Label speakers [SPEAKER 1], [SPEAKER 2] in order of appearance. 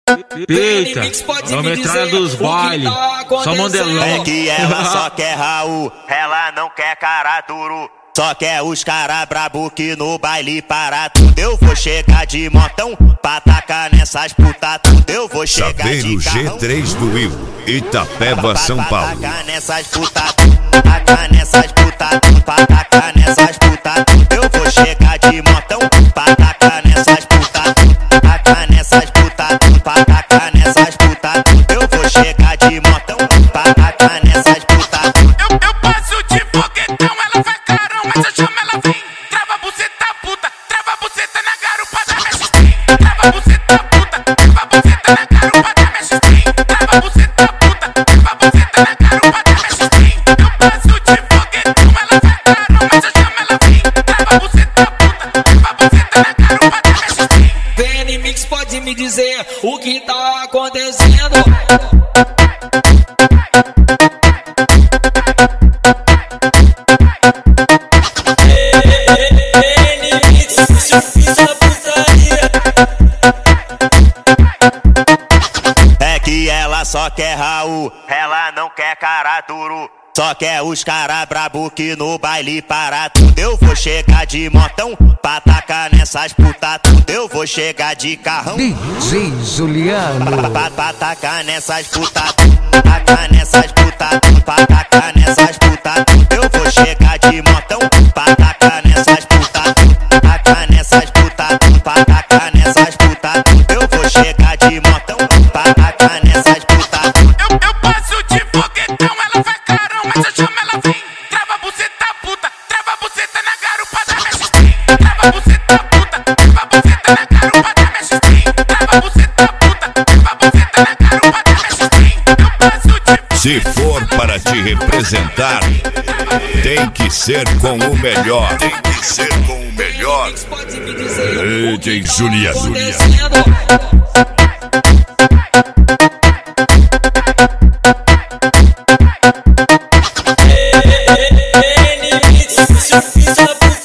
[SPEAKER 1] Eita, é a metralha dos bailes, só modelão.
[SPEAKER 2] É que ela só quer Raul, ela não quer cara duro. Só quer os cara brabo que no baile para tudo. Eu vou chegar de motão pra tacar nessas putas tudo. Eu vou chegar
[SPEAKER 3] Chaveiro
[SPEAKER 2] de carrão
[SPEAKER 3] G3 do Will, Itapeba, São Paulo.
[SPEAKER 2] tacar nessas putas, tacar nessas putas, pra tacar nessas putas tudo. Eu vou chegar de motão pra tacar nessas putas, tacar nessas putas, pra tacar nessas putas tudo. Eu vou chegar de motão pra tacar nessas putas.
[SPEAKER 4] Eu passo de foguetão, ela vai carão, mas eu chamo ela vem. Trava a buceta puta, trava a buceta na garupa da MST. Trava a buceta puta, trava a buceta na garupa da MST. Trava a buceta puta, trava a buceta na garupa da MST. Eu passo de foguetão, ela vai carão, mas eu chamo ela vem. Trava a buceta puta, trava a buceta na garupa da MST.
[SPEAKER 5] VN Mix pode me dizer o que tá acontecendo.
[SPEAKER 2] É que ela só quer Raul, ela não quer cara duro. Só quer os cara brabo que no baile para tudo. Eu vou chegar de motão pra tacar nessas putas tudo. Eu vou chegar de carrão
[SPEAKER 6] DJ Juliano.
[SPEAKER 2] pra tacar nessas putas, tacar nessas putas, pra tacar nessas putas tudo. Eu vou chegar de motão pra tacar nessas putas, tacar nessas putas, pra tacar nessas putas tudo. Eu vou chegar de motão pra tacar nessas putas.
[SPEAKER 4] Eu passo de foguetão, ela vai carão, mas eu chamo ela vem. Trava a buceta puta, trava a buceta na garupa da MST. Trava a buceta puta, trava a buceta na garupa da MST. Trava a buceta puta, trava a buceta na garupa da MST. Eu passo de
[SPEAKER 3] Se for para te representar, tem que ser com o melhor. Tem que ser com o melhor. DJ Juliano.
[SPEAKER 5] VN Mix,